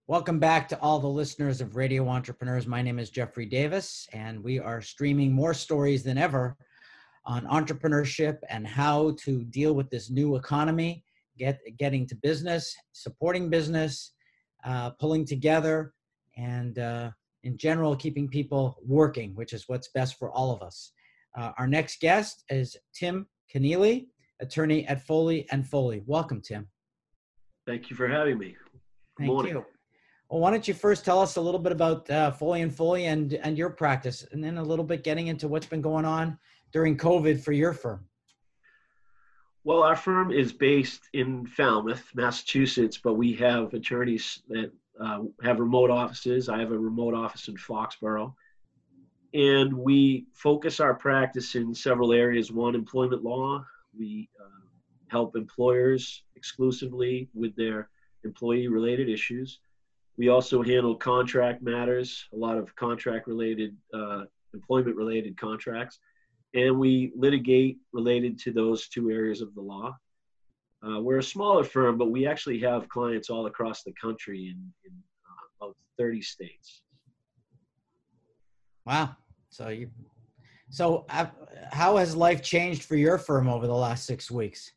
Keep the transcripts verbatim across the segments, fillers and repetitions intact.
Welcome back to all the listeners of Radio Entrepreneurs. My name is Jeffrey Davis, and we are streaming more stories than ever on entrepreneurship and how to deal with this new economy, get getting to business, supporting business, uh, pulling together, and uh, in general, keeping people working, which is what's best for all of us. Uh, our next guest is Tim Keneally, attorney at Foley and Foley. Welcome, Tim. Thank you for having me. Good Thank morning. you. Well, why don't you first tell us a little bit about uh, Foley and Foley and, and your practice, and then a little bit getting into what's been going on during COVID for your firm. Well, our firm is based in Falmouth, Massachusetts, but we have attorneys that uh, have remote offices. I have a remote office in Foxborough. And we focus our practice in several areas. One, employment law. We uh, help employers exclusively with their employee-related issues. We also handle contract matters, a lot of contract-related, uh, employment-related contracts, and we litigate related to those two areas of the law. Uh, we're a smaller firm, but we actually have clients all across the country in, in uh, about thirty states. Wow. So you, so uh, how has life changed for your firm over the last six weeks?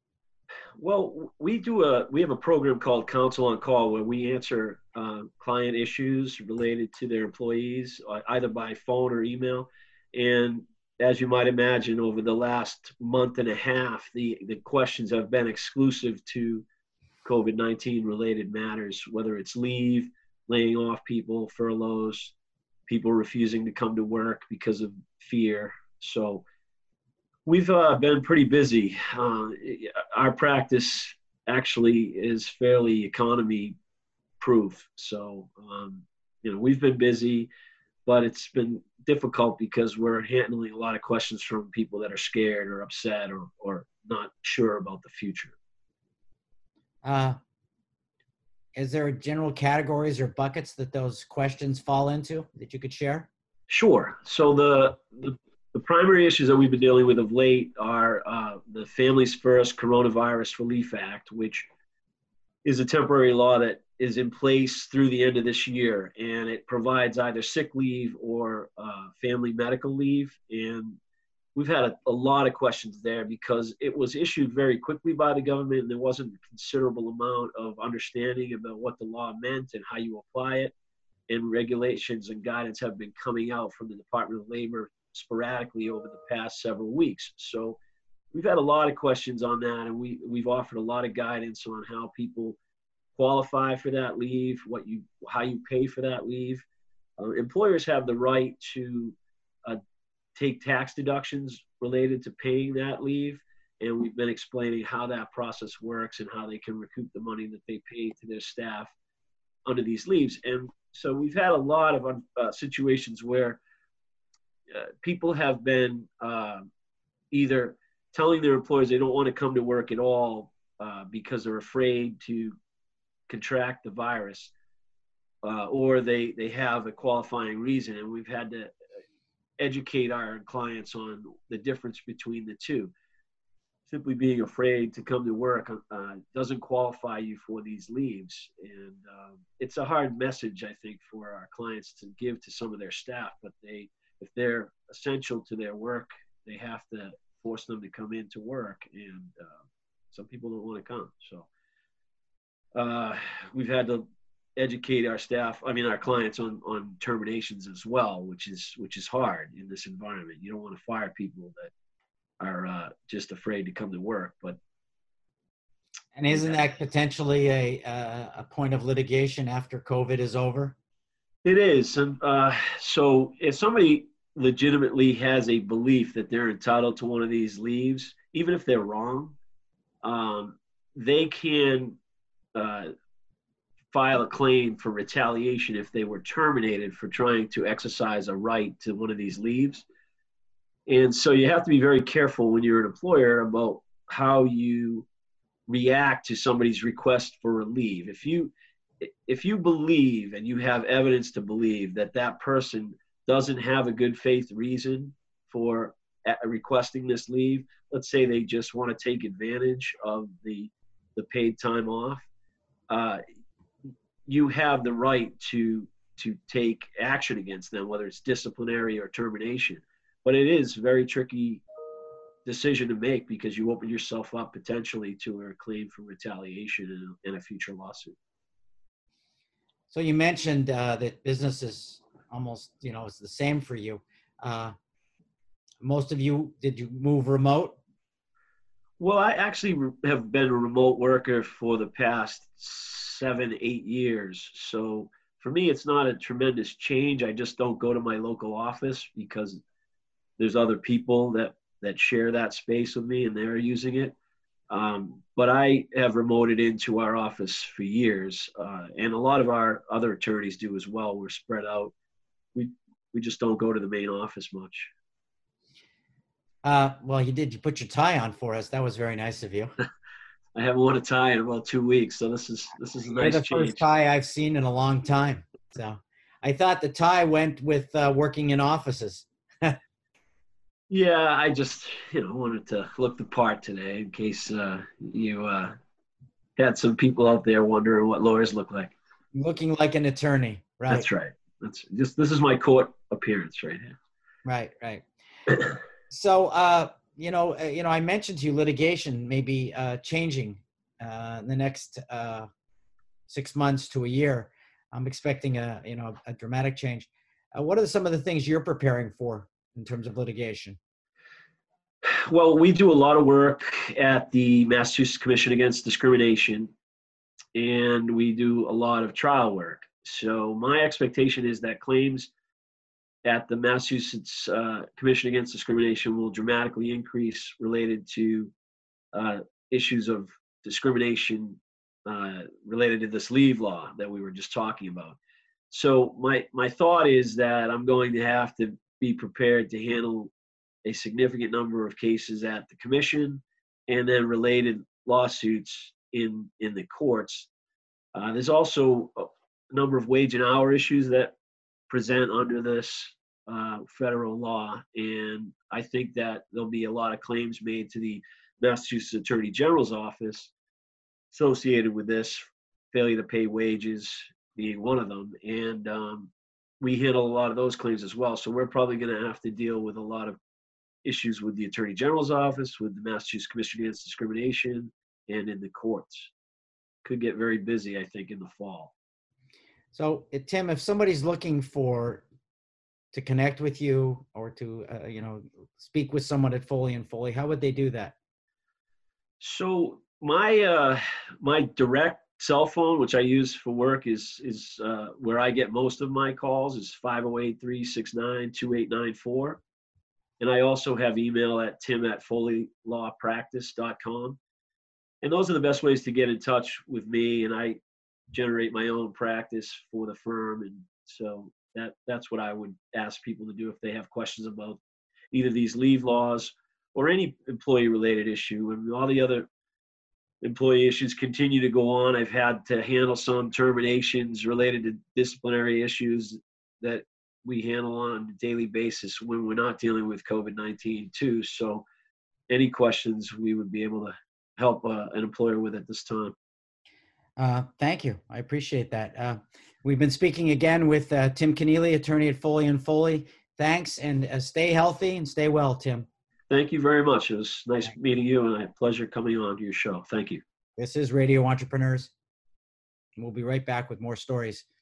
Well, we do a we have a program called Counsel on Call where we answer uh, client issues related to their employees, uh, either by phone or email. And as you might imagine, over the last month and a half, the, the questions have been exclusive to COVID nineteen related matters, whether it's leave, laying off people, furloughs, people refusing to come to work because of fear. So we've uh, been pretty busy. Uh, our practice actually is fairly economy proof. So, um, you know, we've been busy, but it's been difficult because we're handling a lot of questions from people that are scared or upset or, or not sure about the future. Uh, is there general categories or buckets that those questions fall into that you could share? Sure. So the, the The primary issues that we've been dealing with of late are uh, the Families First Coronavirus Relief Act, which is a temporary law that is in place through the end of this year, and it provides either sick leave or uh, family medical leave. And we've had a, a lot of questions there because it was issued very quickly by the government, and there wasn't a considerable amount of understanding about what the law meant and how you apply it. And regulations and guidance have been coming out from the Department of Labor sporadically over the past several weeks. So we've had a lot of questions on that, and we, we've offered a lot of guidance on how people qualify for that leave, what you, how you pay for that leave. Uh, employers have the right to uh, take tax deductions related to paying that leave, and we've been explaining how that process works and how they can recoup the money that they pay to their staff under these leaves. And so we've had a lot of uh, situations where Uh, people have been uh, either telling their employers they don't want to come to work at all uh, because they're afraid to contract the virus, uh, or they, they have a qualifying reason. And we've had to educate our clients on the difference between the two. Simply being afraid to come to work uh, doesn't qualify you for these leaves. And um, it's a hard message, I think, for our clients to give to some of their staff, but they if they're essential to their work, they have to force them to come in to work. And uh, some people don't want to come. So uh, we've had to educate our staff, I mean, our clients on, on terminations as well, which is, which is hard in this environment. You don't want to fire people that are uh, just afraid to come to work. But And isn't that potentially a, a point of litigation after COVID is over? It is. And uh, so if somebody legitimately has a belief that they're entitled to one of these leaves, even if they're wrong, um, they can uh, file a claim for retaliation if they were terminated for trying to exercise a right to one of these leaves. And so you have to be very careful when you're an employer about how you react to somebody's request for a leave. If you If you believe and you have evidence to believe that that person doesn't have a good faith reason for requesting this leave, let's say they just want to take advantage of the, the paid time off, uh, you have the right to to take action against them, whether it's disciplinary or termination. But it is a very tricky decision to make because you open yourself up potentially to a claim for retaliation in, in a future lawsuit. So you mentioned uh, that business is almost, you know, it's the same for you. Uh, most of you, did you move remote? Well, I actually have been a remote worker for the past seven, eight years. So for me, it's not a tremendous change. I just don't go to my local office because there's other people that, that share that space with me and they're using it. Um, but I have remoted into our office for years. Uh, and a lot of our other attorneys do as well. We're spread out. We, we just don't go to the main office much. Uh, well, you did. You put your tie on for us. That was very nice of you. I haven't worn a tie in about two weeks, so this is this is a nice You're the change. first tie I've seen in a long time. So I thought the tie went with uh, working in offices. Yeah, I just you know wanted to look the part today in case uh, you uh, had some people out there wondering what lawyers look like. Looking like an attorney, right? That's right. That's just this is my court appearance right here. Right, right. So, uh, you know, uh, you know, I mentioned to you litigation may be uh, changing uh, in the next uh, six months to a year. I'm expecting a, you know, a dramatic change. Uh, what are some of the things you're preparing for in terms of litigation? Well, we do a lot of work at the Massachusetts Commission Against Discrimination, and we do a lot of trial work. So my expectation is that claims at the Massachusetts uh, Commission Against Discrimination will dramatically increase related to uh, issues of discrimination uh, related to this leave law that we were just talking about. So my, my thought is that I'm going to have to be prepared to handle a significant number of cases at the commission and then related lawsuits in, in the courts. Uh, there's also a number of wage and hour issues that present under this uh, federal law. And I think that there'll be a lot of claims made to the Massachusetts Attorney General's office associated with this, failure to pay wages being one of them. And um, we handle a lot of those claims as well. So we're probably going to have to deal with a lot of issues with the Attorney General's office, with the Massachusetts Commission Against Discrimination, and in the courts. Could get very busy, I think, in the fall. So, uh, Tim, if somebody's looking for to connect with you or to, uh, you know, speak with someone at Foley and Foley, how would they do that? So my uh, my direct cell phone, which I use for work, is is uh, where I get most of my calls. Is five oh eight, three six nine, two eight nine four. And I also have email at tim at foley law practice dot com. And those are the best ways to get in touch with me. And I generate my own practice for the firm. And so that that's what I would ask people to do if they have questions about either these leave laws or any employee related issue. And all the other employee issues continue to go on. I've had to handle some terminations related to disciplinary issues that we handle on a daily basis when we're not dealing with COVID nineteen too. So any questions we would be able to help uh, an employer with at this time. Uh, thank you. I appreciate that. Uh, we've been speaking again with uh, Tim Keneally, attorney at Foley and Foley. Thanks, and uh, stay healthy and stay well, Tim. Thank you very much. It was nice meeting you, and I had a pleasure coming on to your show. Thank you. This is Radio Entrepreneurs. We'll be right back with more stories.